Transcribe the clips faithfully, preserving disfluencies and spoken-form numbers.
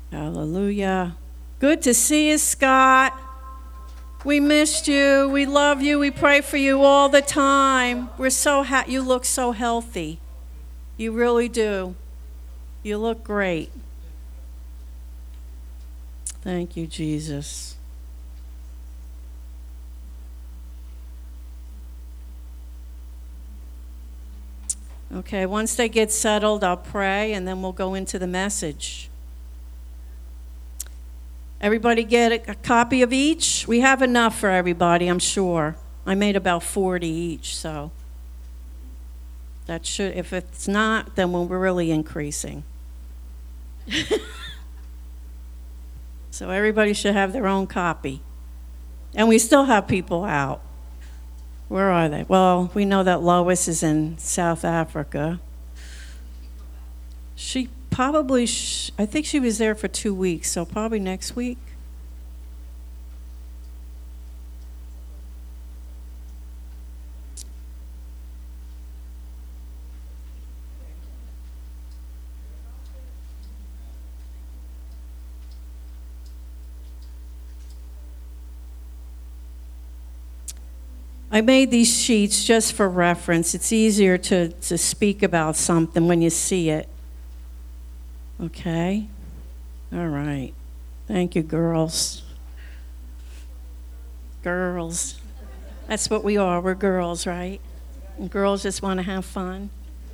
Hallelujah. Good to see you, Scott. We missed you. We love you. We pray for you all the time. We're so happy. You look so healthy. You really do. You look great. Thank you, Jesus. Okay, once they get settled, I'll pray, and then we'll go into the message. Everybody get a, a copy of each? We have enough for everybody, I'm sure. I made about forty each, so that should, if it's not, then we're really increasing. So everybody should have their own copy. And we still have people out. Where are they? Well, we know that Lois is in South Africa. She probably, sh- I think she was there for two weeks, so probably next week. I made these sheets just for reference. It's easier to, to speak about something when you see it. Okay? All right. Thank you, girls. Girls. That's what we are. We're girls, right? And girls just want to have fun.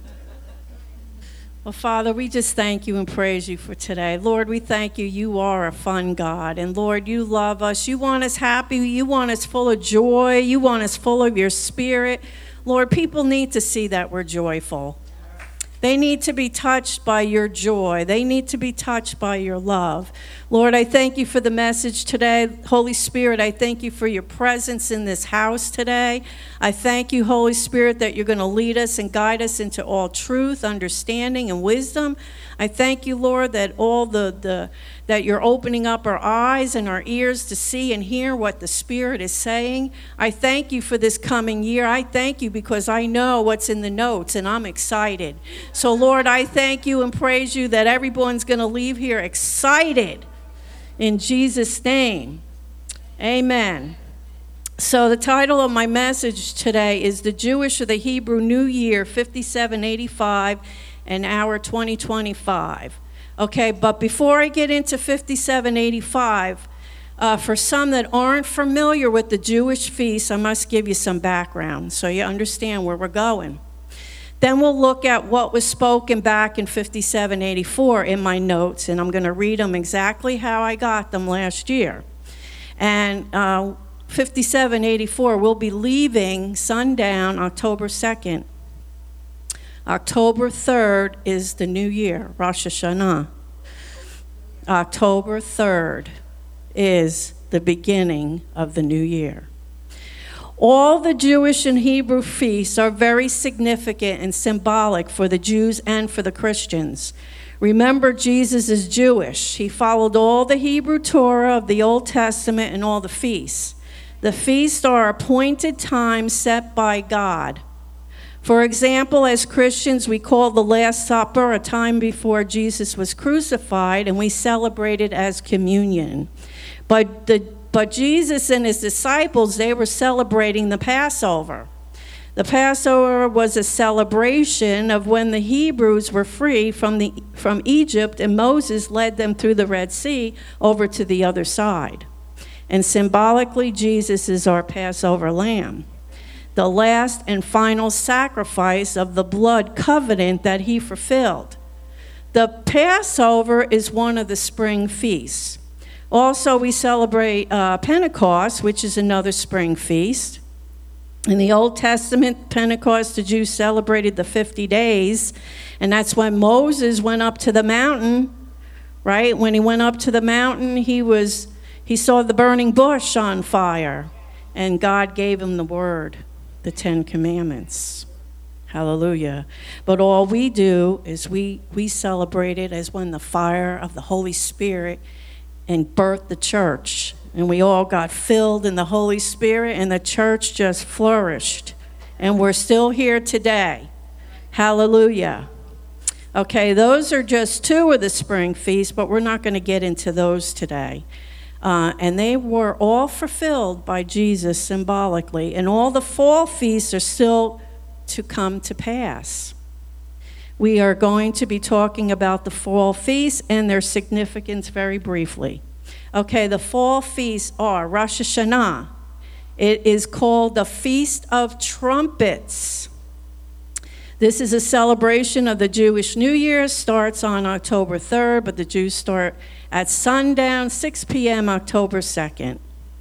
Well, Father, we just thank you and praise you for today. Lord, we thank you. You are a fun God. And Lord, you love us. You want us happy. You want us full of joy. You want us full of your spirit. Lord, people need to see that we're joyful. They need to be touched by your joy. They need to be touched by your love. Lord, I thank you for the message today. Holy Spirit, I thank you for your presence in this house today. I thank you, Holy Spirit, that you're going to lead us and guide us into all truth, understanding, and wisdom. I thank you, Lord, that all the, the that you're opening up our eyes and our ears to see and hear what the Spirit is saying. I thank you for this coming year. I thank you because I know what's in the notes, and I'm excited. So, Lord, I thank you and praise you that everyone's going to leave here excited. In Jesus' name, amen. So the title of my message today is The Jewish or the Hebrew New Year, fifty-seven eighty-five and our twenty twenty-five. Okay, but before I get into fifty-seven eighty-five, uh, for some that aren't familiar with the Jewish feast, I must give you some background so you understand where we're going. Then we'll look at what was spoken back in fifty-seven eighty-four in my notes, and I'm going to read them exactly how I got them last year. And uh, fifty-seven eighty-four, we'll be leaving sundown October second. October third is the new year, Rosh Hashanah. October third is the beginning of the new year. All the Jewish and Hebrew feasts are very significant and symbolic for the Jews and for the Christians. Remember, Jesus is Jewish. He followed all the Hebrew Torah of the Old Testament and all the feasts. The feasts are appointed times set by God. For example, as Christians, we call the Last Supper a time before Jesus was crucified, and we celebrate it as communion. But the But Jesus and his disciples, they were celebrating the Passover. The Passover was a celebration of when the Hebrews were free from the from Egypt, and Moses led them through the Red Sea over to the other side. And symbolically, Jesus is our Passover lamb, the last and final sacrifice of the blood covenant that he fulfilled. The Passover is one of the spring feasts. Also, we celebrate uh, Pentecost, which is another spring feast. In the Old Testament, Pentecost, the Jews celebrated the fifty days, and that's when Moses went up to the mountain, right? When he went up to the mountain, he was he saw the burning bush on fire, and God gave him the word, the Ten Commandments. Hallelujah. But all we do is we, we celebrate it as when the fire of the Holy Spirit and birthed the church. And we all got filled in the Holy Spirit, and the church just flourished. And we're still here today. Hallelujah. Okay, those are just two of the spring feasts, but we're not going to get into those today. Uh, and they were all fulfilled by Jesus symbolically, and all the fall feasts are still to come to pass. We are going to be talking about the fall feasts and their significance very briefly. Okay, the fall feasts are Rosh Hashanah. It is called the Feast of Trumpets. This is a celebration of the Jewish New Year. Starts on October third, but the Jews start at sundown, six p.m. October second.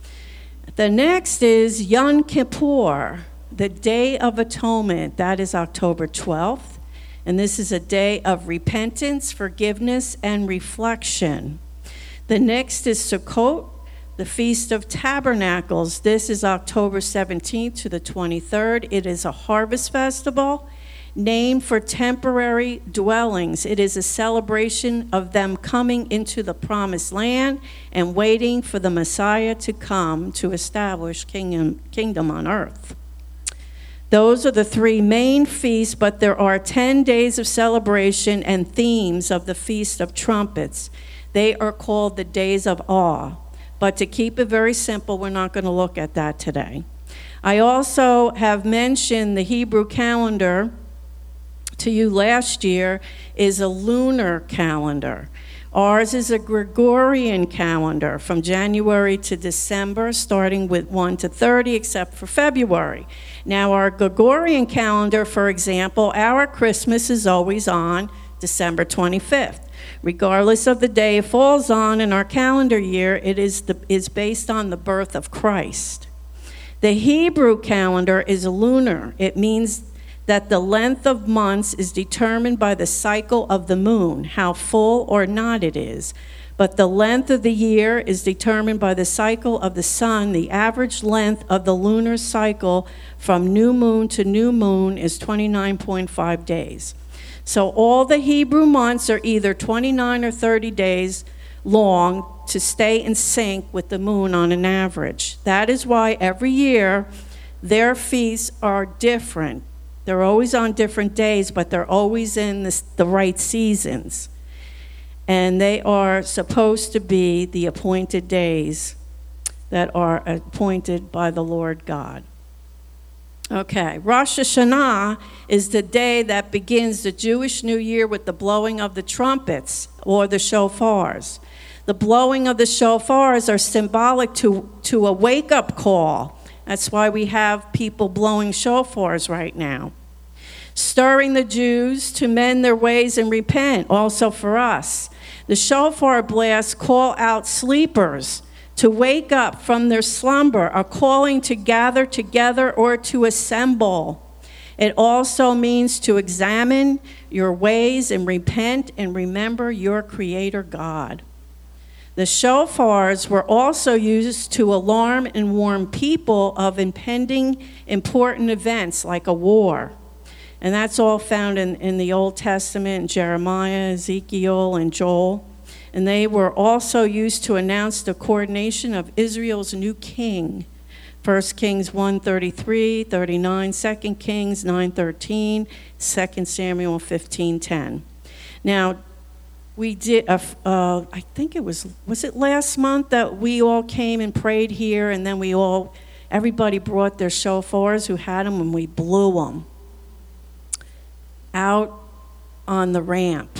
The next is Yom Kippur, the Day of Atonement. That is October twelfth. And this is a day of repentance, forgiveness, and reflection. The next is Sukkot, the Feast of Tabernacles. This is October seventeenth to the twenty-third. It is a harvest festival named for temporary dwellings. It is a celebration of them coming into the promised land and waiting for the Messiah to come to establish kingdom, kingdom on earth. Those are the three main feasts, but there are ten days of celebration and themes of the Feast of Trumpets. They are called the Days of Awe. But to keep it very simple, we're not going to look at that today. I also have mentioned the Hebrew calendar to you last year is a lunar calendar. Ours is a Gregorian calendar from January to December, starting with one to thirty, except for February. Now, our Gregorian calendar, for example, our Christmas is always on December twenty-fifth. Regardless of the day it falls on in our calendar year, it is, the, is based on the birth of Christ. The Hebrew calendar is lunar. It means that the length of months is determined by the cycle of the moon, how full or not it is. But the length of the year is determined by the cycle of the sun. The average length of the lunar cycle from new moon to new moon is twenty-nine point five days. So all the Hebrew months are either twenty-nine or thirty days long to stay in sync with the moon on an average. That is why every year their feasts are different. They're always on different days, but they're always in this, the right seasons. And they are supposed to be the appointed days that are appointed by the Lord God. Okay, Rosh Hashanah is the day that begins the Jewish New Year with the blowing of the trumpets or the shofars. The blowing of the shofars are symbolic to, to a wake-up call. That's why we have people blowing shofars right now. Stirring the Jews to mend their ways and repent, also for us. The shofar blasts call out sleepers to wake up from their slumber, a calling to gather together or to assemble. It also means to examine your ways and repent and remember your Creator God. The shofars were also used to alarm and warn people of impending important events like a war. And that's all found in, in the Old Testament, Jeremiah, Ezekiel, and Joel. And they were also used to announce the coronation of Israel's new king. First Kings one thirty-three, thirty-nine, Second Kings nine thirteen, Second Samuel fifteen ten. Now, we did, uh, uh, I think it was, was it last month that we all came and prayed here, and then we all, everybody brought their shofars who had them, and we blew them out on the ramp.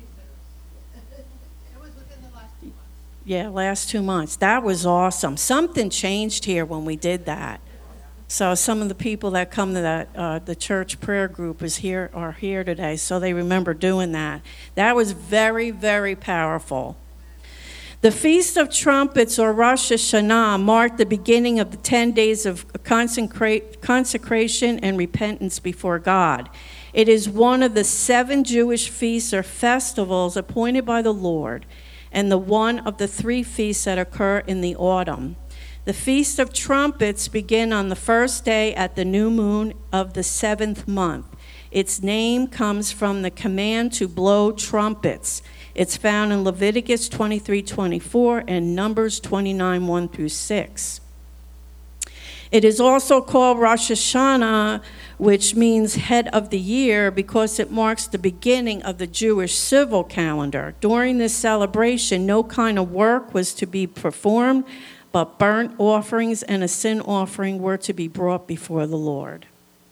Yeah, last two months. That was awesome. Something changed here when we did that. So some of the people that come to that uh, the church prayer group is here are here today, so they remember doing that. That was very, very powerful. The Feast of Trumpets, or Rosh Hashanah, marked the beginning of the ten days of consecrate, consecration and repentance before God. It is one of the seven Jewish feasts or festivals appointed by the Lord, and the one of the three feasts that occur in the autumn. The Feast of Trumpets begin on the first day at the new moon of the seventh month. Its name comes from the command to blow trumpets. It's found in Leviticus twenty-three twenty-four and Numbers twenty-nine one through six. It is also called Rosh Hashanah, which means head of the year because it marks the beginning of the Jewish civil calendar. During this celebration, no kind of work was to be performed, but burnt offerings and a sin offering were to be brought before the Lord.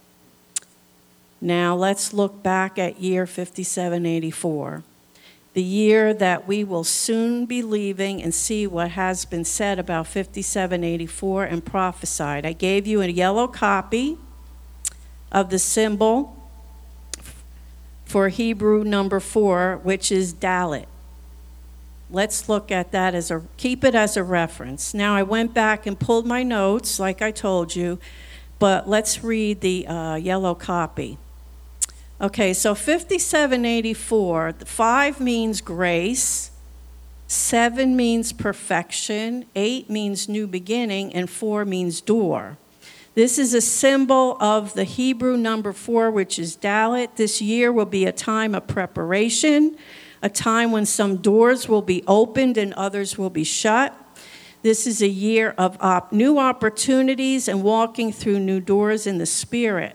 Now let's look back at year fifty-seven eighty-four, the year that we will soon be leaving, and see what has been said about fifty-seven eighty-four and prophesied. I gave you a yellow copy of the symbol for Hebrew number four, which is Dalet. Let's look at that as a, keep it as a reference. Now I went back and pulled my notes like I told you, but let's read the uh, yellow copy. Okay, so fifty-seven eighty-four, five means grace, seven means perfection, eight means new beginning, and four means door. This is a symbol of the Hebrew number four, which is Dalet. This year will be a time of preparation, a time when some doors will be opened and others will be shut. This is a year of op- new opportunities and walking through new doors in the Spirit.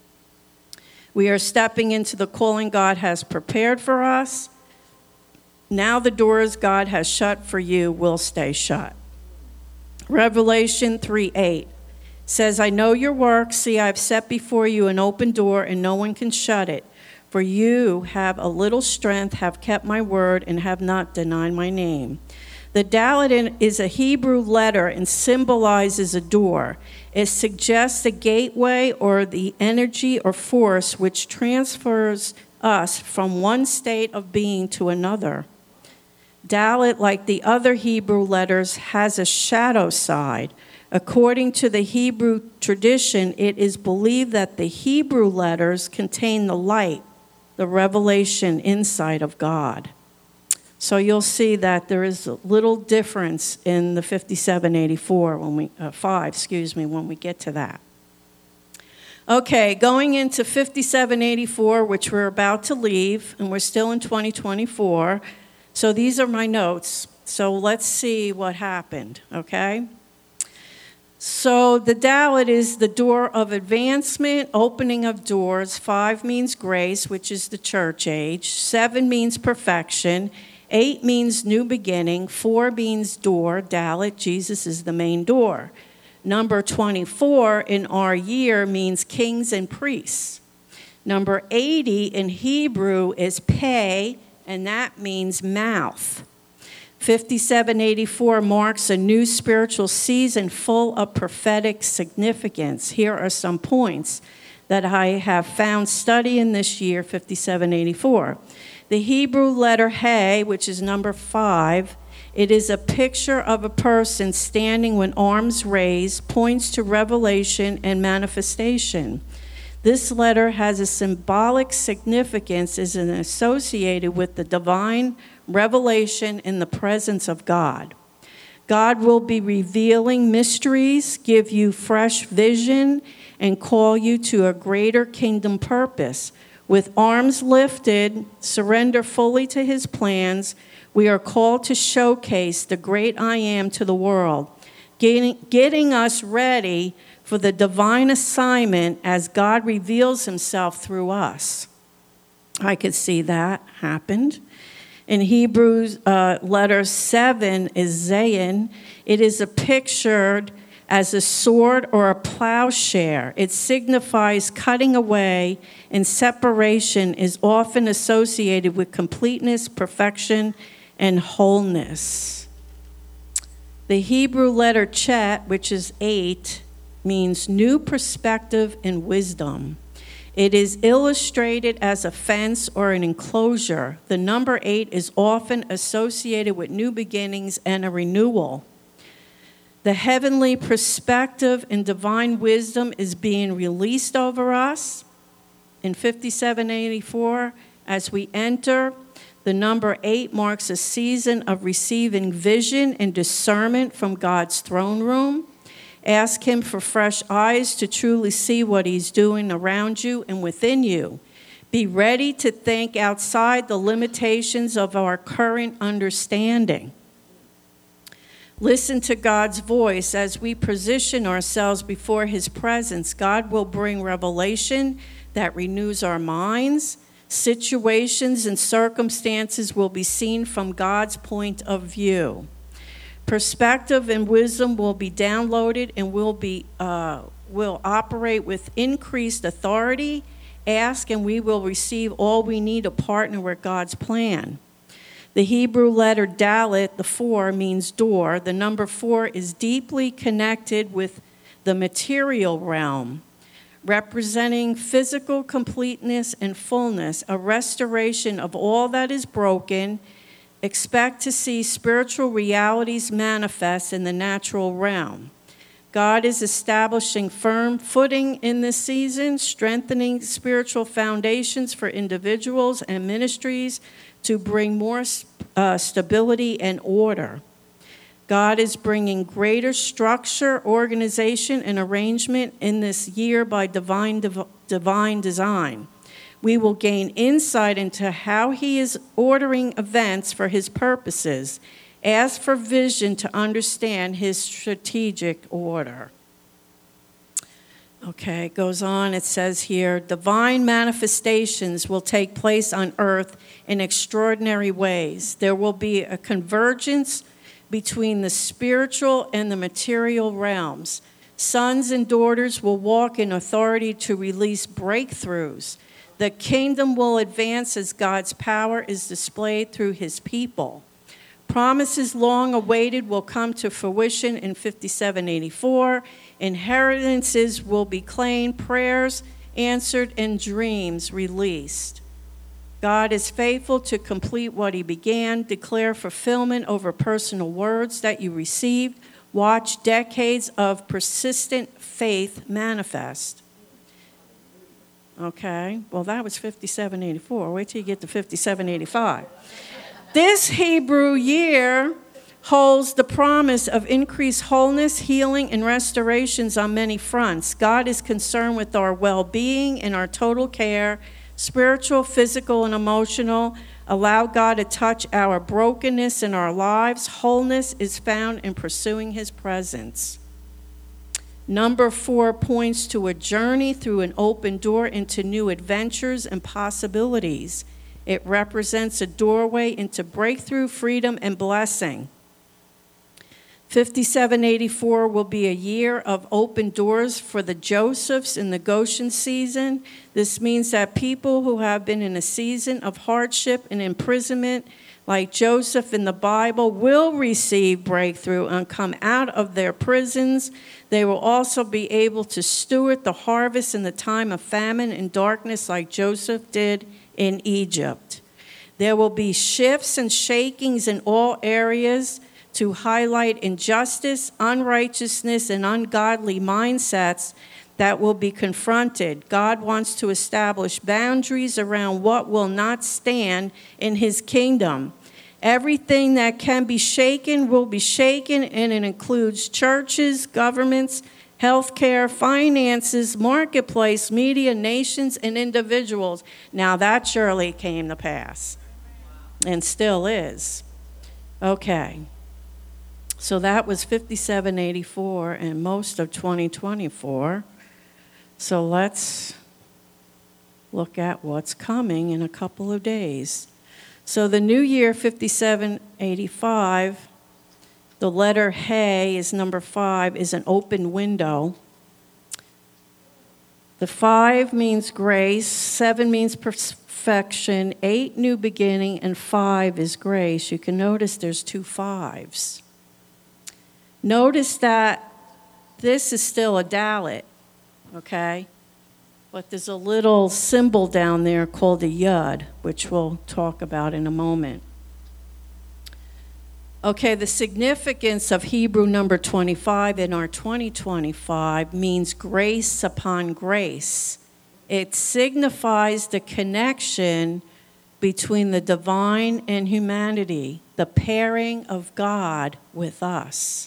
We are stepping into the calling God has prepared for us. Now the doors God has shut for you will stay shut. Revelation three eight says, I know your works. See, I've set before you an open door, and no one can shut it. For you have a little strength, have kept my word, and have not denied my name. The Dalet is a Hebrew letter and symbolizes a door. It suggests a gateway or the energy or force which transfers us from one state of being to another. Dalet, like the other Hebrew letters, has a shadow side. According to the Hebrew tradition, it is believed that the Hebrew letters contain the light, the revelation insight of God. So you'll see that there is a little difference in the fifty-seven eighty-four when we uh, five, excuse me, when we get to that. Okay, going into fifty-seven eighty-four, which we're about to leave, and we're still in twenty twenty-four. So these are my notes. So let's see what happened, okay? So the Dalet is the door of advancement, opening of doors. Five means grace, which is the church age. Seven means perfection. Eight means new beginning. Four means door. Dalet, Jesus is the main door. Number twenty-four in our year means kings and priests. Number eighty in Hebrew is pei, and that means mouth. fifty-seven eighty-four marks a new spiritual season full of prophetic significance. Here are some points that I have found studying this year, fifty-seven eighty-four. The Hebrew letter He, which is number five, it is a picture of a person standing with arms raised, points to revelation and manifestation. This letter has a symbolic significance as an associated with the divine revelation in the presence of God. God will be revealing mysteries, give you fresh vision, and call you to a greater kingdom purpose. With arms lifted, surrender fully to his plans, we are called to showcase the great I Am to the world, getting, getting us ready for the divine assignment as God reveals himself through us. I could see that happened. In Hebrews, uh, letter seven is Zayin. It is a pictured as a sword or a plowshare. It signifies cutting away, and separation is often associated with completeness, perfection, and wholeness. The Hebrew letter Chet, which is eight, means new perspective and wisdom. It is illustrated as a fence or an enclosure. The number eight is often associated with new beginnings and a renewal. The heavenly perspective and divine wisdom is being released over us. In fifty-seven eighty-four, as we enter, the number eight marks a season of receiving vision and discernment from God's throne room. Ask him for fresh eyes to truly see what he's doing around you and within you. Be ready to think outside the limitations of our current understanding. Listen to God's voice as we position ourselves before his presence. God will bring revelation that renews our minds. Situations and circumstances will be seen from God's point of view. Perspective and wisdom will be downloaded and will be uh, will operate with increased authority. Ask and we will receive all we need to partner with God's plan. The Hebrew letter dalet, the four, means door. The number four is deeply connected with the material realm, representing physical completeness and fullness, a restoration of all that is broken. Expect to see spiritual realities manifest in the natural realm. God is establishing firm footing in this season, strengthening spiritual foundations for individuals and ministries to bring more uh, stability and order. God is bringing greater structure, organization, and arrangement in this year by divine, div- divine design. We will gain insight into how he is ordering events for his purposes. Ask for vision to understand his strategic order. Okay, it goes on. It says here, divine manifestations will take place on earth in extraordinary ways. There will be a convergence between the spiritual and the material realms. Sons and daughters will walk in authority to release breakthroughs. The kingdom will advance as God's power is displayed through his people. Promises long awaited will come to fruition in fifty-seven eighty-four. Inheritances will be claimed, prayers answered, and dreams released. God is faithful to complete what he began. Declare fulfillment over personal words that you received. Watch decades of persistent faith manifest. Okay, well, that was fifty-seven eighty-four. Wait till you get to fifty-seven eighty-five. This Hebrew year holds the promise of increased wholeness, healing, and restorations on many fronts. God is concerned with our well-being and our total care, spiritual, physical, and emotional. Allow God to touch our brokenness in our lives. Wholeness is found in pursuing his presence. Number four points to a journey through an open door into new adventures and possibilities. It represents a doorway into breakthrough, freedom, and blessing. fifty-seven eighty-four will be a year of open doors for the Josephs in the Goshen season. This means that people who have been in a season of hardship and imprisonment, like Joseph in the Bible, will receive breakthrough and come out of their prisons. They will also be able to steward the harvest in the time of famine and darkness like Joseph did in Egypt. There will be shifts and shakings in all areas to highlight injustice, unrighteousness, and ungodly mindsets that will be confronted. God wants to establish boundaries around what will not stand in his kingdom. Everything that can be shaken will be shaken, and it includes churches, governments, healthcare, finances, marketplace, media, nations, and individuals. Now that surely came to pass and still is. Okay. So that was fifty-seven eighty-four and most of twenty twenty-four. So let's look at what's coming in a couple of days. So the new year, fifty-seven eighty-five, the letter He is number five, is an open window. The five means grace, seven means perfection, eight new beginning, and five is grace. You can notice there's two fives. Notice that this is still a dalet, okay? But there's a little symbol down there called a yud, which we'll talk about in a moment. Okay, the significance of Hebrew number twenty-five in our twenty twenty-five means grace upon grace. It signifies the connection between the divine and humanity, the pairing of God with us.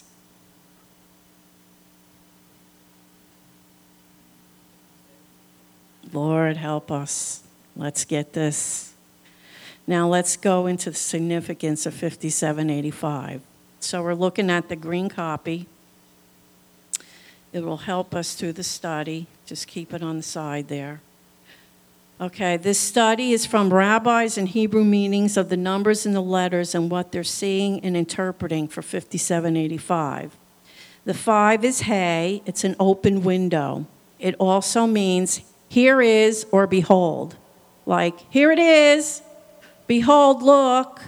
Lord, help us. Let's get this. Now let's go into the significance of fifty-seven eighty-five. So we're looking at the green copy. It will help us through the study. Just keep it on the side there. Okay, this study is from rabbis and Hebrew meanings of the numbers and the letters and what they're seeing and interpreting for fifty-seven eighty-five. The five is hey, it's an open window. It also means here is or behold. Like, here it is, behold, look.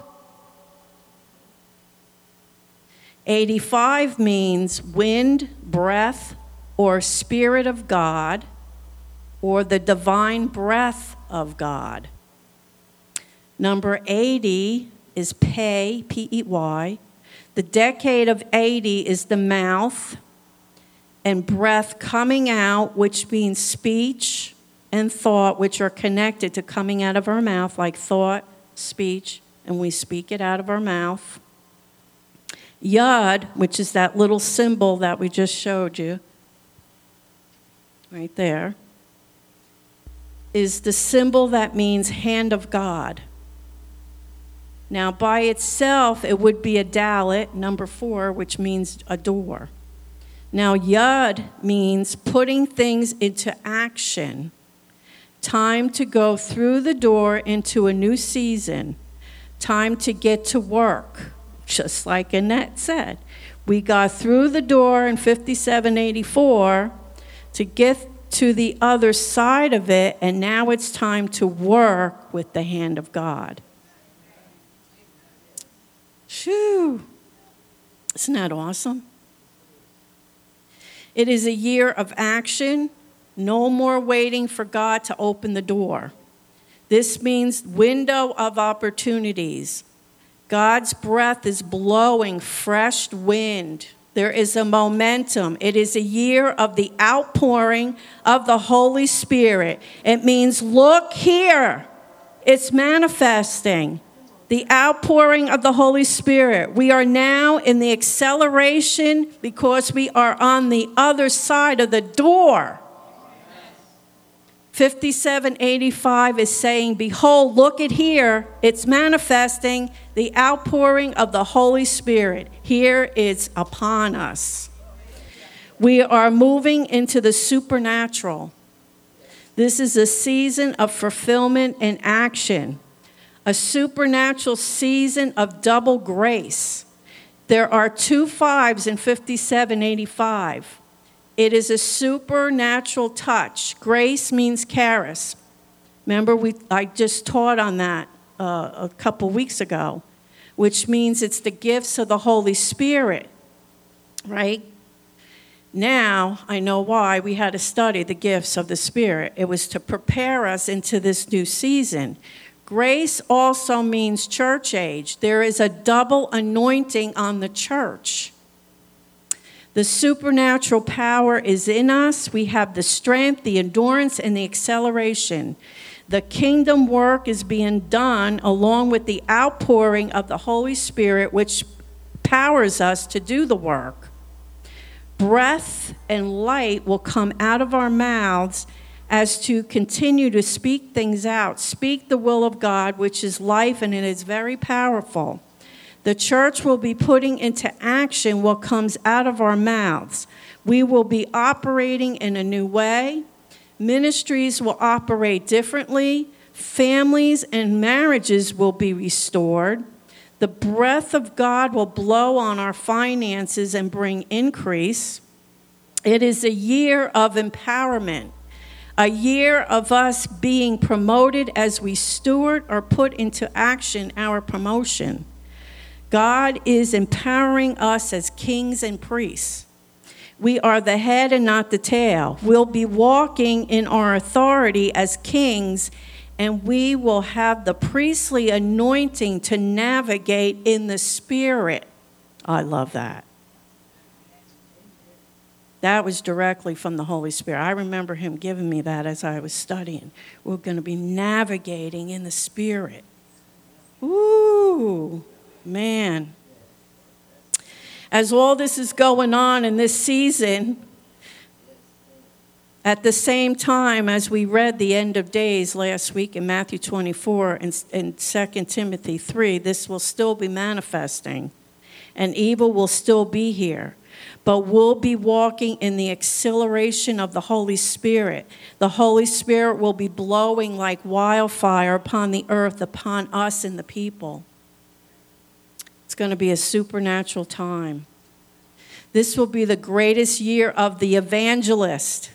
eighty-five means wind, breath, or spirit of God, or the divine breath of God. Number eighty is pei, P E Y. The decade of eighty is the mouth and breath coming out, which means speech and thought, which are connected to coming out of our mouth, like thought, speech, and we speak it out of our mouth. Yod, which is that little symbol that we just showed you, right there, is the symbol that means hand of God. Now, by itself, it would be a dalet, number four, which means a door. Now, Yod means putting things into action. Time to go through the door into a new season. Time to get to work, just like Annette said. We got through the door in fifty-seven eighty-four to get to the other side of it, and now it's time to work with the hand of God. Shoo! Isn't that awesome? It is a year of action. No more waiting for God to open the door. This means window of opportunities. God's breath is blowing fresh wind. There is a momentum. It is a year of the outpouring of the Holy Spirit. It means, look here. It's manifesting. The outpouring of the Holy Spirit. We are now in the acceleration because we are on the other side of the door. fifty-seven eighty-five is saying, behold, look at here. It's manifesting the outpouring of the Holy Spirit. Here it's upon us. We are moving into the supernatural. This is a season of fulfillment and action. A supernatural season of double grace. There are two fives in fifty-seven eighty-five. It is a supernatural touch. Grace means charis. Remember, we I just taught on that uh, a couple weeks ago, which means it's the gifts of the Holy Spirit, right? Now, I know why we had to study the gifts of the Spirit. It was to prepare us into this new season. Grace also means church age. There is a double anointing on the church. The supernatural power is in us. We have the strength, the endurance, and the acceleration. The kingdom work is being done along with the outpouring of the Holy Spirit, which powers us to do the work. Breath and light will come out of our mouths as to continue to speak things out, speak the will of God, which is life, and it is very powerful. The church will be putting into action what comes out of our mouths. We will be operating in a new way. Ministries will operate differently. Families and marriages will be restored. The breath of God will blow on our finances and bring increase. It is a year of empowerment. A year of us being promoted as we steward or put into action our promotion. God is empowering us as kings and priests. We are the head and not the tail. We'll be walking in our authority as kings, and we will have the priestly anointing to navigate in the Spirit. I love that. That was directly from the Holy Spirit. I remember him giving me that as I was studying. We're going to be navigating in the Spirit. Ooh, man. As all this is going on in this season, at the same time as we read the end of days last week in Matthew twenty-four and, and Second Timothy three, this will still be manifesting. and evil will still be here. But we'll be walking in the acceleration of the Holy Spirit. The Holy Spirit will be blowing like wildfire upon the earth, upon us and the people. It's going to be a supernatural time. This will be the greatest year of the evangelist.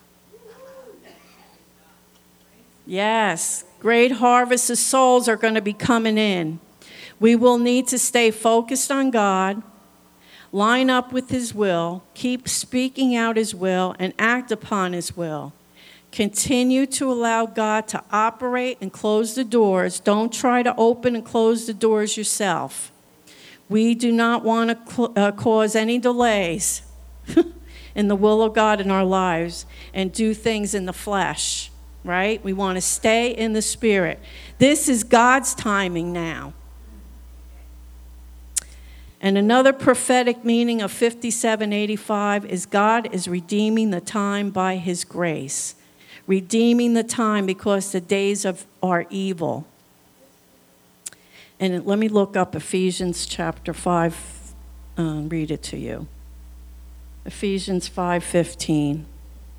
Yes, great harvests of souls are going to be coming in. We will need to stay focused on God, line up with His will, keep speaking out His will, and act upon His will. Continue to allow God to operate and close the doors. Don't try to open and close the doors yourself. We do not want to cl- uh, cause any delays in the will of God in our lives and do things in the flesh, right? We want to stay in the Spirit. This is God's timing now. And another prophetic meaning of fifty-seven eighty-five is God is redeeming the time by His grace. Redeeming the time because the days of, are evil. And let me look up Ephesians chapter five, uh, read it to you. Ephesians five fifteen.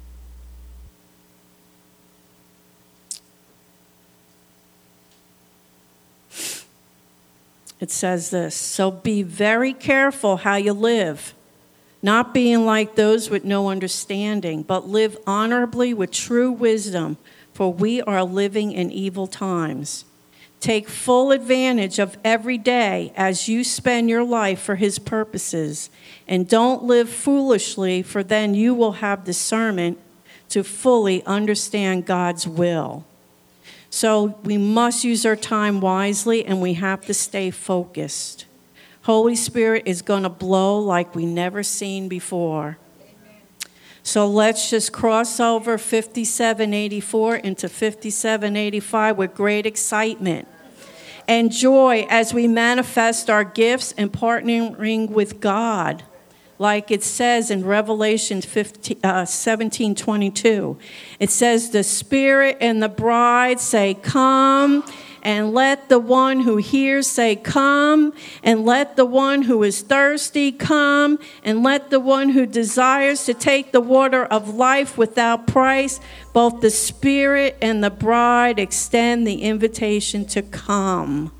It says this, so be very careful how you live, not being like those with no understanding, but live honorably with true wisdom, for we are living in evil times. Take full advantage of every day as you spend your life for His purposes, and don't live foolishly, for then you will have discernment to fully understand God's will. So we must use our time wisely, and we have to stay focused. Holy Spirit is going to blow like we never seen before. So let's just cross over fifty-seven eighty-four into fifty-seven eighty-five with great excitement and joy as we manifest our gifts and partnering with God. Like it says in Revelation seventeen twenty-two. It says, the Spirit and the bride say, come, and let the one who hears say, come, and let the one who is thirsty come, and let the one who desires to take the water of life without price. Both the Spirit and the bride extend the invitation to come.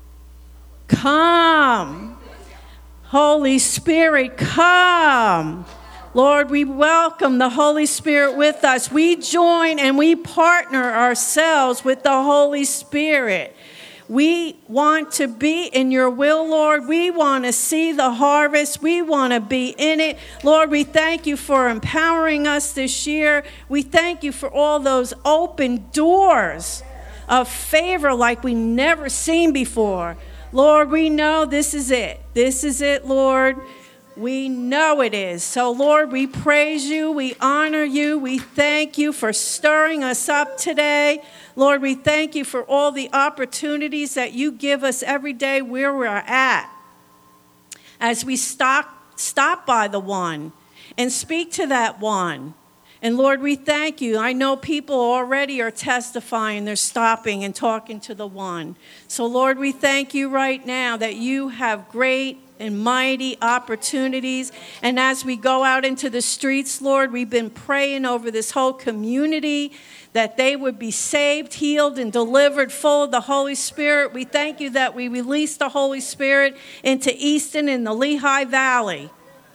Come. Holy Spirit, come. Lord, we welcome the Holy Spirit with us. We join and we partner ourselves with the Holy Spirit. We want to be in your will, Lord. We want to see the harvest. We want to be in it. Lord, we thank you for empowering us this year. We thank you for all those open doors of favor like we never seen before. Lord, we know this is it. This is it, Lord. We know it is. So, Lord, we praise you. We honor you. We thank you for stirring us up today. Lord, we thank you for all the opportunities that you give us every day where we're at. As we stop, stop by the one and speak to that one. And Lord, we thank you. I know people already are testifying. They're stopping and talking to the one. So, Lord, we thank you right now that you have great and mighty opportunities. And as we go out into the streets, Lord, we've been praying over this whole community that they would be saved, healed, and delivered full of the Holy Spirit. We thank you that we release the Holy Spirit into Easton and the Lehigh Valley.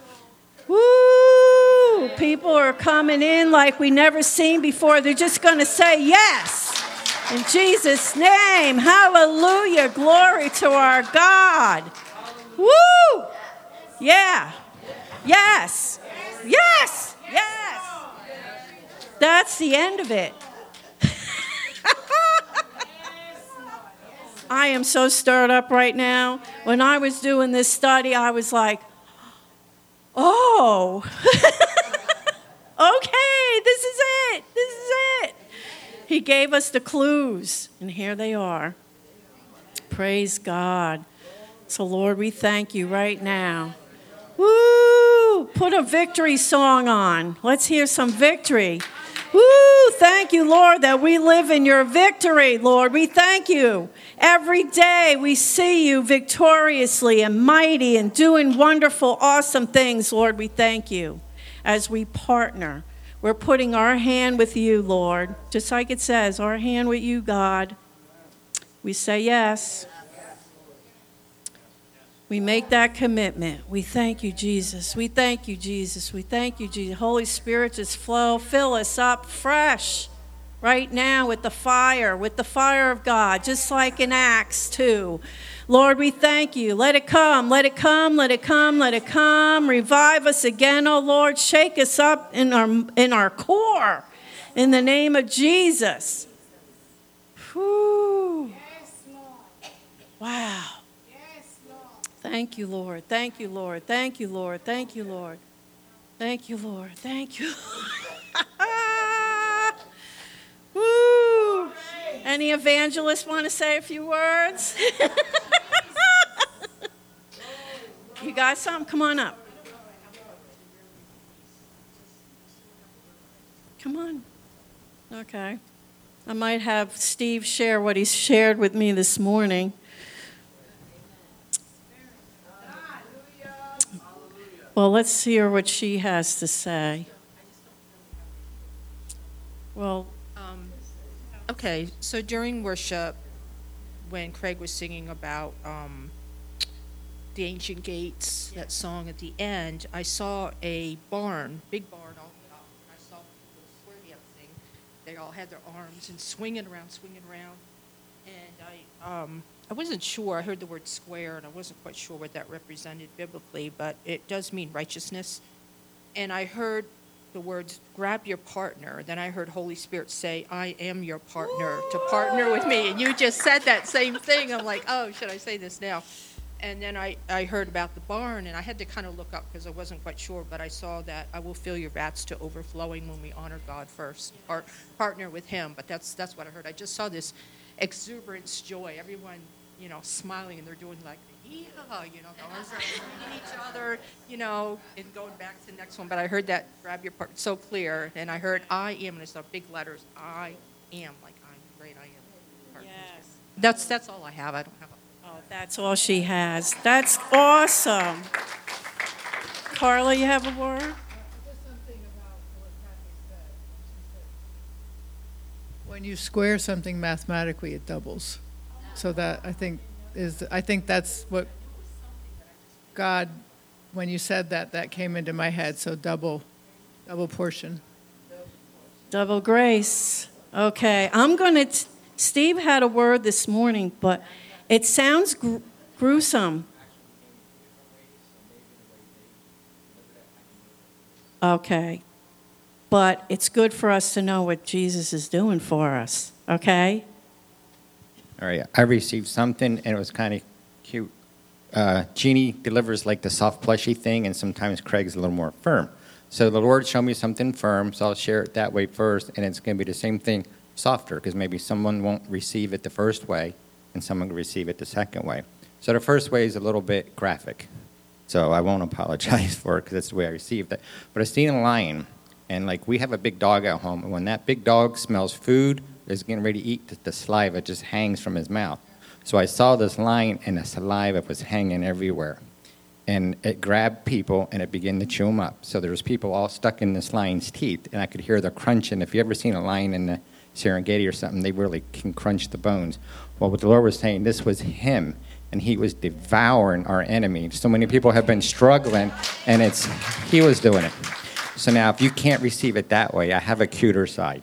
Woo! People are coming in like we never seen before. They're just going to say yes. In Jesus' name. Hallelujah. Glory to our God. Woo! Yeah. Yes. Yes. Yes. That's the end of it. I am so stirred up right now. When I was doing this study, I was like, oh, okay, this is it. This is it. He gave us the clues, and here they are. Praise God. So, Lord, we thank you right now. Woo! Put a victory song on. Let's hear some victory. Woo! Thank you, Lord, that we live in your victory, Lord. We thank you. Every day we see you victoriously and mighty and doing wonderful, awesome things, Lord. We thank you as we partner. We're putting our hand with you, Lord. Just like it says, our hand with you, God. We say yes. We make that commitment. We thank you, Jesus. We thank you, Jesus. We thank you, Jesus. Holy Spirit, just flow. Fill us up fresh right now with the fire, with the fire of God, just like in Acts two. Lord, we thank you. Let it come, let it come, let it come, let it come. Revive us again, oh Lord. Shake us up in our, in our core in the name of Jesus. Whew. Wow. Thank you, Lord. Thank you, Lord. Thank you, Lord. Thank you, Lord. Thank you, Lord. Thank you. Woo. Any evangelists want to say a few words? You got some? Come on up. Come on. Okay. I might have Steve share what he's shared with me this morning. Well, let's hear what she has to say. Well, um, okay, so during worship, when Craig was singing about um, the ancient gates, that song at the end, I saw a barn, big barn all up. I saw people swearing everything. They all had their arms and swinging around, swinging around. And I, um, I wasn't sure. I heard the word square, and I wasn't quite sure what that represented biblically, but it does mean righteousness. And I heard the words, grab your partner. Then I heard Holy Spirit say, I am your partner, to partner with me. And you just said that same thing. I'm like, oh, should I say this now? And then I, I heard about the barn, and I had to kind of look up because I wasn't quite sure, but I saw that I will fill your vats to overflowing when we honor God first, or partner with him. But that's that's what I heard. I just saw this exuberance, joy, everyone, you know, smiling, and they're doing like, yeah, you know, the arms are hugging each other, you know, and going back to the next one. But I heard that grab your part so clear, and I heard I am, and I saw big letters, I am, like I'm great, I am. Partner. yes. That's that's all I have. I don't have a. Oh, that's all she has. That's awesome. Carla, you have a word? Just something about what Kathy said. She said, when you square something mathematically, it doubles. So that I think is I think that's what God, when you said that, that came into my head. So double, double portion. Double grace. Okay, I'm going to, Steve had a word this morning, but it sounds gr- gruesome. Okay, but it's good for us to know what Jesus is doing for us, okay? All right, I received something, and it was kind of cute. Uh, Jeannie delivers like the soft, plushy thing, and sometimes Craig's a little more firm. So the Lord showed me something firm, so I'll share it that way first, and it's going to be the same thing, softer, because maybe someone won't receive it the first way, and someone will receive it the second way. So the first way is a little bit graphic, so I won't apologize for it, because that's the way I received it. But I seen a lion, and like we have a big dog at home, and when that big dog smells food, is getting ready to eat, the saliva just hangs from his mouth. So I saw this lion, and the saliva was hanging everywhere. And it grabbed people, and it began to chew them up. So there was people all stuck in this lion's teeth, and I could hear the crunching. If you ever seen a lion in the Serengeti or something, they really can crunch the bones. Well, what the Lord was saying, this was him, and he was devouring our enemy. So many people have been struggling, and it's he was doing it. So now, if you can't receive it that way, I have a cuter side.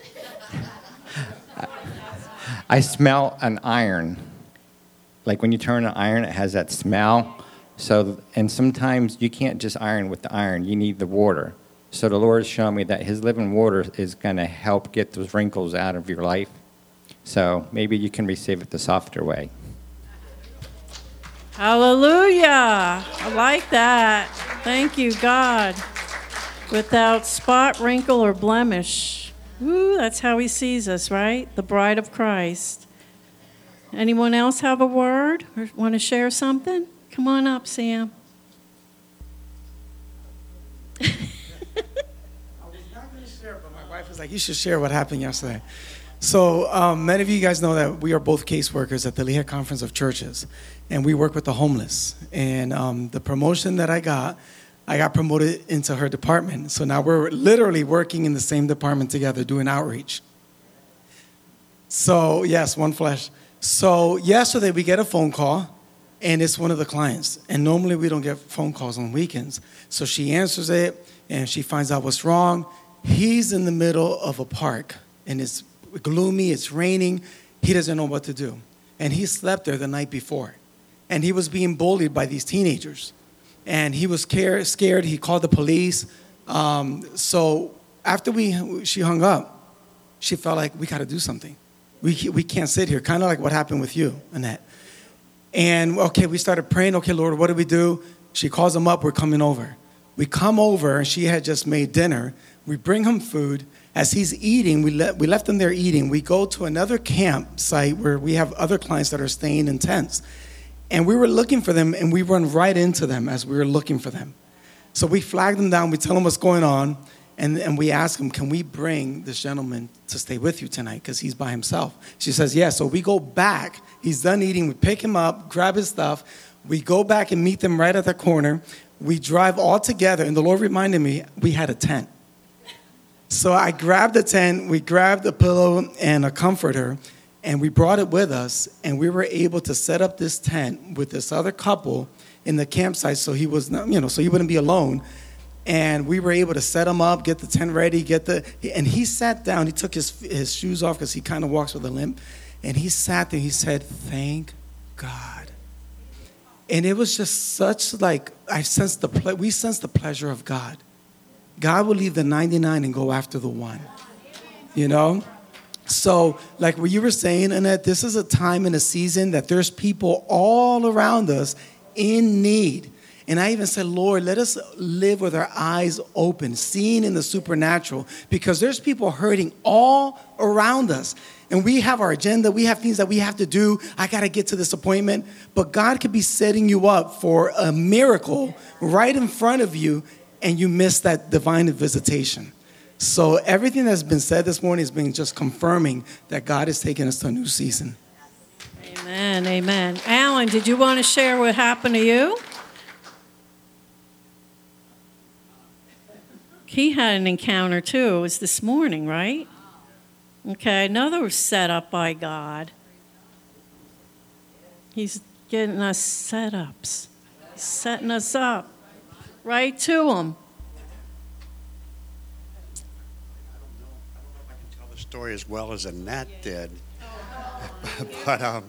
I smell an iron. Like when you turn an iron, it has that smell. So, and sometimes you can't just iron with the iron. You need the water. So the Lord showed me that his living water is going to help get those wrinkles out of your life. So maybe you can receive it the softer way. Hallelujah. I like that. Thank you, God. Without spot, wrinkle, or blemish. Woo, that's how he sees us, right? The bride of Christ. Anyone else have a word or want to share something? Come on up, Sam. I was not going to share, but my wife was like, you should share what happened yesterday. So um, many of you guys know that we are both caseworkers at the Lehi Conference of Churches, and we work with the homeless. And um, the promotion that I got, I got promoted into her department. So now we're literally working in the same department together doing outreach. So yes, one flesh. So yesterday we get a phone call, and it's one of the clients. And normally we don't get phone calls on weekends. So she answers it, and she finds out what's wrong. He's in the middle of a park, and it's gloomy, it's raining. He doesn't know what to do. And he slept there the night before. And he was being bullied by these teenagers. And he was scared. scared. He called the police. Um, so after we she hung up, she felt like, we got to do something. We, we can't sit here, kind of like what happened with you, Annette. And, okay, we started praying. Okay, Lord, what do we do? She calls him up. We're coming over. We come over, and she had just made dinner. We bring him food. As he's eating, we, le- we left him there eating. We go to another campsite where we have other clients that are staying in tents. And we were looking for them, and we run right into them as we were looking for them. So we flag them down. We tell them what's going on. And, and we ask him, can we bring this gentleman to stay with you tonight? Because he's by himself. She says, yes. Yeah. So we go back. He's done eating. We pick him up, grab his stuff. We go back and meet them right at the corner. We drive all together. And the Lord reminded me, we had a tent. So I grabbed the tent, we grabbed a pillow and a comforter, and we brought it with us, and we were able to set up this tent with this other couple in the campsite so he was not, you know, so he wouldn't be alone. And we were able to set him up, get the tent ready, get the, and he sat down, he took his his shoes off because he kind of walks with a limp, and he sat there, he said, thank God. And it was just such like, I sensed the, ple- we sensed the pleasure of God. God will leave the ninety-nine and go after the one, you know? So like what you were saying, Annette, this is a time and a season that there's people all around us in need. And I even said, Lord, let us live with our eyes open, seeing in the supernatural, because there's people hurting all around us. And we have our agenda. We have things that we have to do. I got to get to this appointment. But God could be setting you up for a miracle right in front of you, and you miss that divine visitation. So everything that's been said this morning has been just confirming that God is taking us to a new season. Amen, amen. Alan, did you want to share what happened to you? He had an encounter too. It was this morning, right? Okay, another was set up by God. He's getting us setups. He's setting us up. Right to him. I don't know. I don't know if I can tell the story as well as Annette did. But um,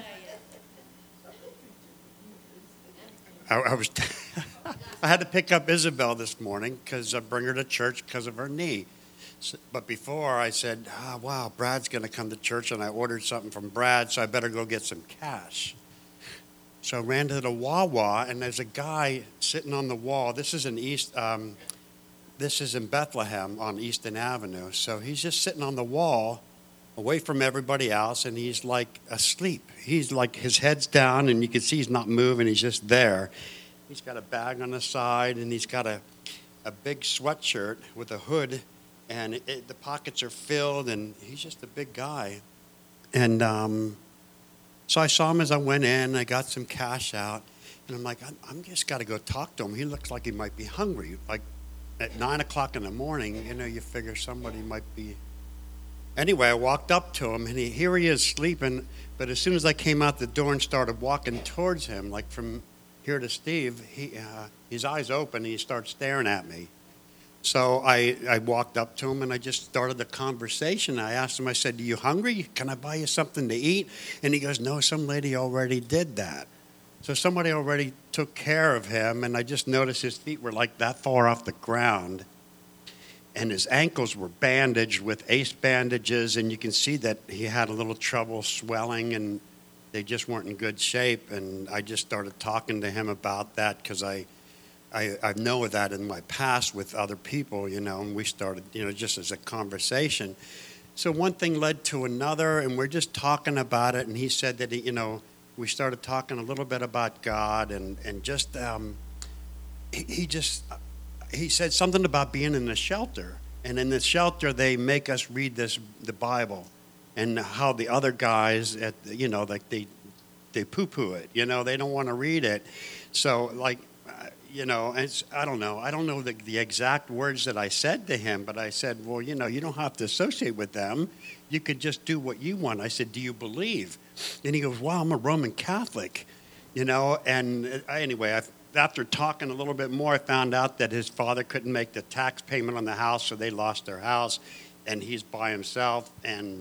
I, I was, I had to pick up Isabel this morning because I bring her to church because of her knee. So, but before I said, oh, wow, Brad's going to come to church, and I ordered something from Brad, so I better go get some cash. So I ran to the Wawa, and there's a guy sitting on the wall. This is in East. Um, this is in Bethlehem on Easton Avenue. So he's just sitting on the wall, away from everybody else, and he's like asleep. He's like his head's down, and you can see he's not moving. He's just there. He's got a bag on the side, and he's got a a big sweatshirt with a hood, and it, it, the pockets are filled, and he's just a big guy, and. Um, So I saw him as I went in, I got some cash out, and I'm like, I'm, I'm just got to go talk to him. He looks like he might be hungry. Like at nine o'clock in the morning, you know, you figure somebody might be. Anyway, I walked up to him, and he, here he is sleeping, but as soon as I came out the door and started walking towards him, like from here to Steve, he, uh, his eyes open, and he starts staring at me. So I, I walked up to him, and I just started the conversation. I asked him, I said, are you hungry? Can I buy you something to eat? And he goes, no, some lady already did that. So somebody already took care of him, and I just noticed his feet were like that far off the ground. And his ankles were bandaged with ace bandages, and you can see that he had a little trouble swelling, and they just weren't in good shape. And I just started talking to him about that because I I, I know that in my past with other people, you know, and we started, you know, just as a conversation. So one thing led to another, and we're just talking about it, and he said that, he, you know, we started talking a little bit about God, and, and just, um, he, he just, he said something about being in a shelter, And in the shelter, they make us read this the Bible, and how the other guys at you know like they they poo-poo it. You know, they don't want to read it. So like, uh, you know, it's, I don't know. I don't know the, the exact words that I said to him, but I said, well, you know, you don't have to associate with them. You could just do what you want. I said, do you believe? And he goes, well, I'm a Roman Catholic, you know. And I, anyway, I, after talking a little bit more, I found out that his father couldn't make the tax payment on the house, so they lost their house, and he's by himself. And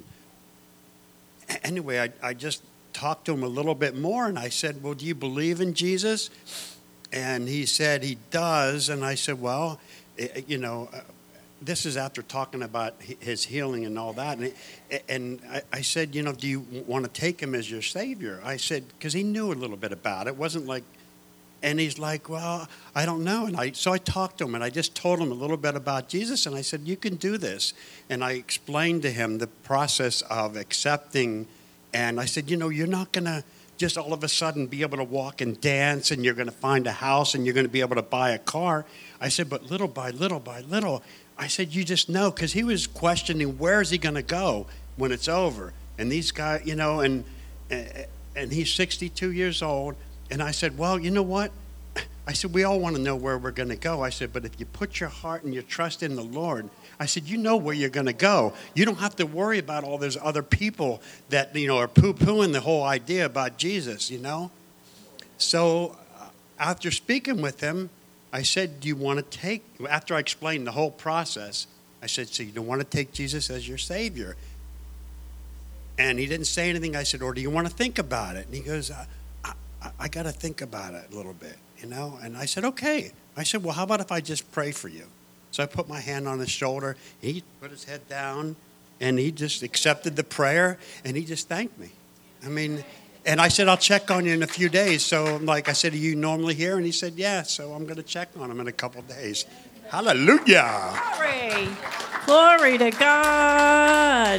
anyway, I, I just talked to him a little bit more, and I said, well, do you believe in Jesus? And he said he does. And I said, well, you know, this is after talking about his healing and all that. And, and I, I said, you know, do you want to take him as your Savior? I said, because he knew a little bit about it. It wasn't like, and he's like, well, I don't know. And I so I talked to him, and I just told him a little bit about Jesus. And I said, you can do this. And I explained to him the process of accepting. And I said, you know, you're not going to just all of a sudden be able to walk and dance, and you're going to find a house, and you're going to be able to buy a car. I said, but little by little by little, I said, you just know, because he was questioning, where is he going to go when it's over? And these guys, you know, and and he's sixty-two years old. And I said, well, you know what? I said, we all want to know where we're going to go. I said, but if you put your heart and your trust in the Lord, I said, you know where you're going to go. You don't have to worry about all those other people that, you know, are poo-pooing the whole idea about Jesus, you know? So after speaking with him, I said, do you want to take, after I explained the whole process, I said, so you don't want to take Jesus as your Savior? And he didn't say anything. I said, or do you want to think about it? And he goes, I, I, I got to think about it a little bit, you know? And I said, okay. I said, well, how about if I just pray for you? So I put my hand on his shoulder. He put his head down, and he just accepted the prayer, and he just thanked me. I mean, and I said, I'll check on you in a few days. So, like I said, are you normally here? And he said, yeah. So I'm going to check on him in a couple of days. Hallelujah. Glory. Glory to God.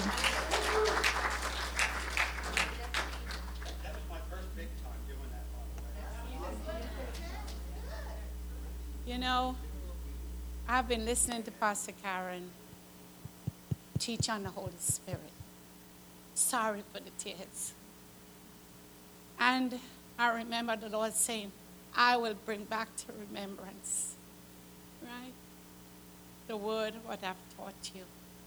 You know, I've been listening to Pastor Karen teach on the Holy Spirit. Sorry for the tears. And I remember the Lord saying, I will bring back to remembrance, right? The word, what I've taught you.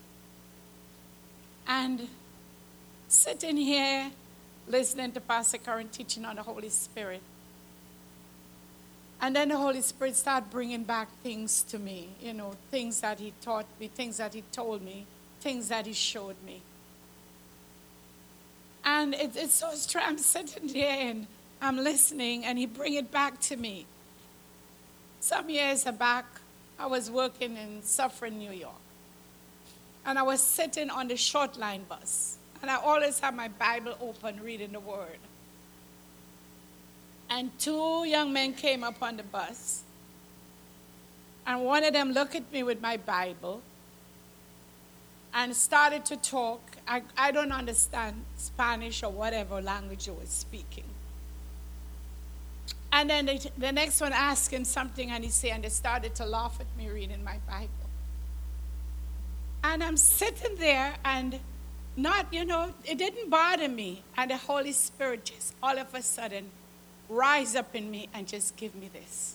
And sitting here, listening to Pastor Karen teaching on the Holy Spirit, and then the Holy Spirit started bringing back things to me, you know, things that he taught me, things that he told me, things that he showed me. And it, it's so strange. I'm sitting there and I'm listening, and he bring it back to me. Some years back, I was working in Suffern, New York. And I was sitting on the short line bus. And I always have my Bible open, reading the Word. And two young men came up on the bus. And one of them looked at me with my Bible and started to talk. I, I don't understand Spanish or whatever language you were speaking. And then they, the next one asked him something, and he said, and they started to laugh at me reading my Bible. And I'm sitting there, and not, you know, it didn't bother me. And the Holy Spirit just all of a sudden rise up in me and just give me this.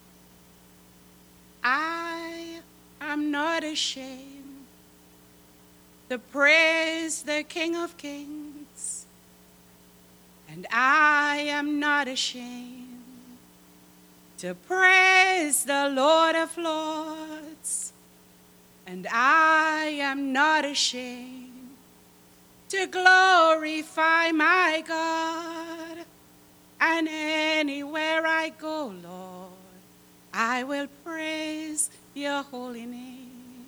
I am not ashamed to praise the King of Kings, and I am not ashamed to praise the Lord of Lords, and I am not ashamed to glorify my God. And anywhere I go, Lord, I will praise your holy name.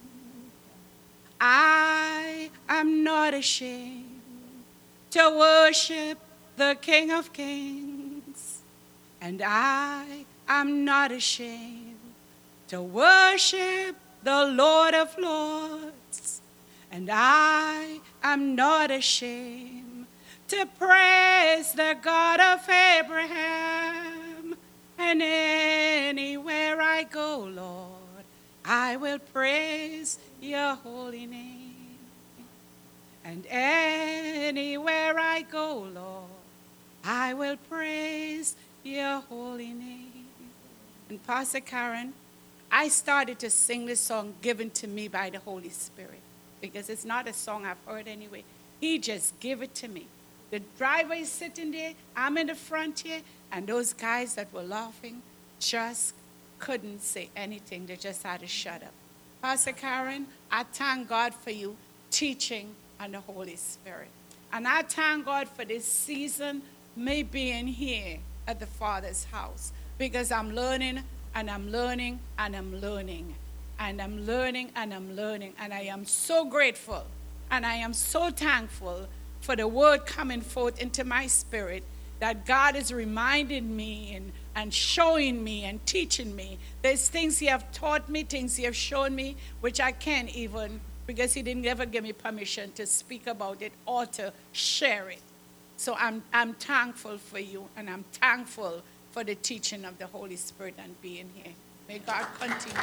I am not ashamed to worship the King of Kings, and I am not ashamed to worship the Lord of Lords, and I am not ashamed to praise the God of Abraham. And anywhere I go, Lord, I I will praise your holy name. And anywhere I go, Lord, I will praise your holy name. And Pastor Karen, I started to sing this song given to me by the Holy Spirit, because it's not a song I've heard anyway. He just gave it to me. The driver is sitting there, I'm in the front here, and those guys that were laughing just couldn't say anything. They just had to shut up. Pastor Karen, I thank God for you teaching on the Holy Spirit. And I thank God for this season, me being here at the Father's house, because I'm learning and I'm learning and I'm learning and I'm learning and I'm learning. And I am so grateful and I am so thankful for the word coming forth into my spirit, that God is reminding me and, and showing me and teaching me. There's things he have taught me, things he have shown me, which I can't even, because he didn't ever give me permission to speak about it or to share it. So I'm, I'm thankful for you, and I'm thankful for the teaching of the Holy Spirit and being here. May God continue.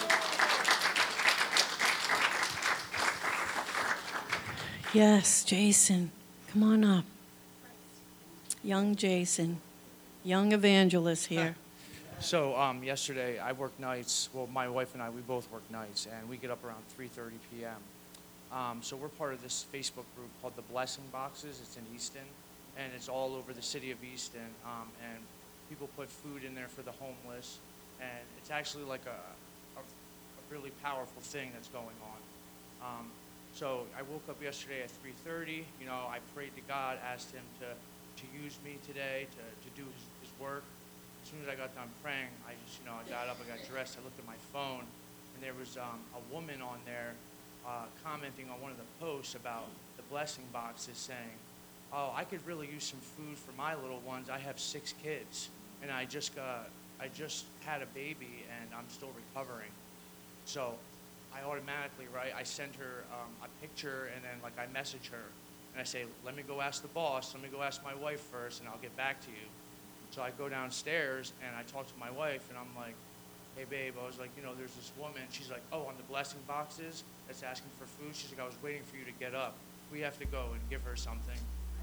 Yes, Jason, come on up. Young Jason, young evangelist here. So um, yesterday I worked nights. Well, my wife and I, we both work nights, and we get up around three thirty p.m. Um, so we're part of this Facebook group called the Blessing Boxes. It's in Easton, and it's all over the city of Easton. Um, and people put food in there for the homeless, and it's actually like a, a, a really powerful thing that's going on. Um, so I woke up yesterday at three thirty. You know, I prayed to God, asked him to to use me today, to, to do his, his work. As soon as I got done praying, I just, you know, I got up, I got dressed, I looked at my phone, and there was um, a woman on there uh, commenting on one of the posts about the blessing boxes, saying, oh, I could really use some food for my little ones. I have six kids, and I just got, I just had a baby, and I'm still recovering. So I automatically, right, I sent her um, a picture, and then, like, I message her. And I say, let me go ask the boss, let me go ask my wife first, and I'll get back to you. So I go downstairs, and I talk to my wife, and I'm like, hey, babe, I was like, you know, there's this woman. She's like, oh, on the blessing boxes that's asking for food. She's like, I was waiting for you to get up. We have to go and give her something.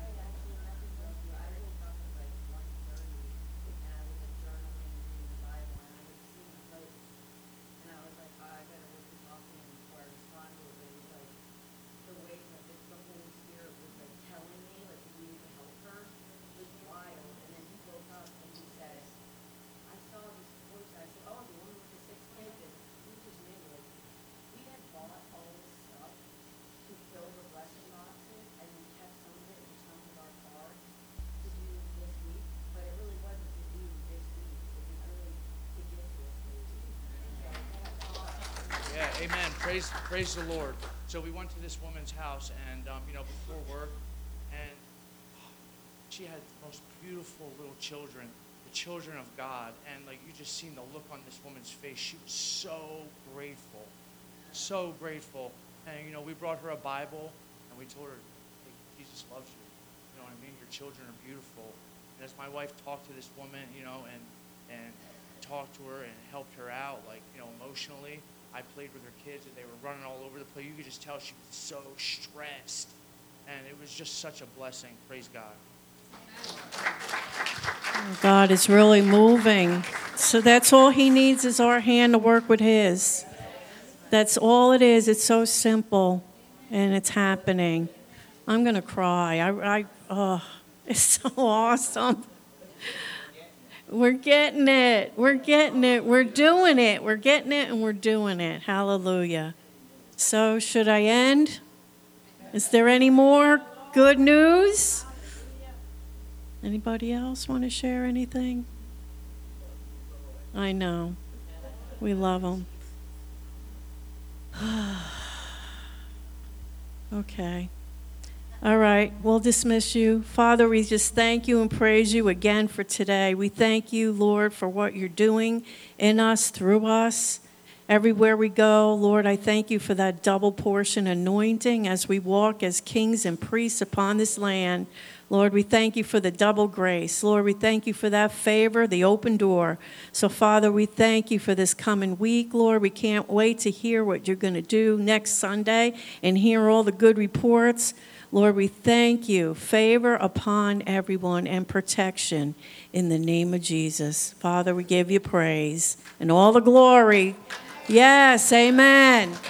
Yeah, amen. Praise, praise the Lord. So we went to this woman's house, and um, you know, before work, and she had the most beautiful little children, the children of God, and like you just seen the look on this woman's face. She was so grateful, so grateful. And you know, we brought her a Bible, and we told her, hey, Jesus loves you. You know what I mean? Your children are beautiful. And as my wife talked to this woman, you know, and and talked to her and helped her out, like, you know, emotionally. I played with her kids, and they were running all over the place. You could just tell she was so stressed. And it was just such a blessing. Praise God. God is really moving. So that's all he needs is our hand to work with his. That's all it is. It's so simple, and it's happening. I'm going to cry. I, I, oh, it's so awesome. We're getting it. We're getting it. We're doing it. We're getting it, and we're doing it. Hallelujah. So should I end? Is there any more good news? Anybody else want to share anything? I know. We love them. Okay. All right, we'll dismiss you. Father, we just thank you and praise you again for today. We thank you, Lord, for what you're doing in us, through us, everywhere we go. Lord, I thank you for that double portion anointing as we walk as kings and priests upon this land. Lord, we thank you for the double grace. Lord, we thank you for that favor, the open door. So, Father, we thank you for this coming week, Lord. We can't wait to hear what you're going to do next Sunday and hear all the good reports. Lord, we thank you. Favor upon everyone and protection in the name of Jesus. Father, we give you praise and all the glory. Yes, amen.